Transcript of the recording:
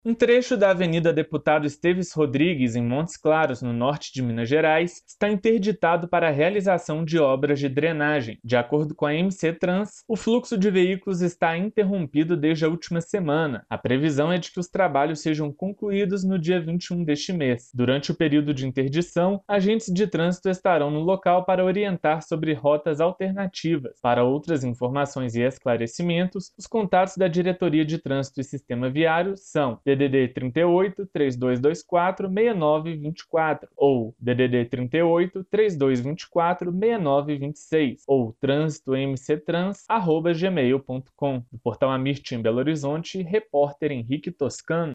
Um trecho da Avenida Deputado Esteves Rodrigues, em Montes Claros, no norte de Minas Gerais, está interditado para a realização de obras de drenagem. De acordo com a MC Trans, o fluxo de veículos está interrompido desde a última semana. A previsão é de que os trabalhos sejam concluídos no dia 21 deste mês. Durante o período de interdição, agentes de trânsito estarão no local para orientar sobre rotas alternativas. Para outras informações e esclarecimentos, os contatos da Diretoria de Trânsito e Sistema Viário são DDD 38 3224 6924 ou DDD 38 3224 6926 ou trânsito@gmail.com. Do Portal Amirtim em Belo Horizonte, repórter Henrique Toscano.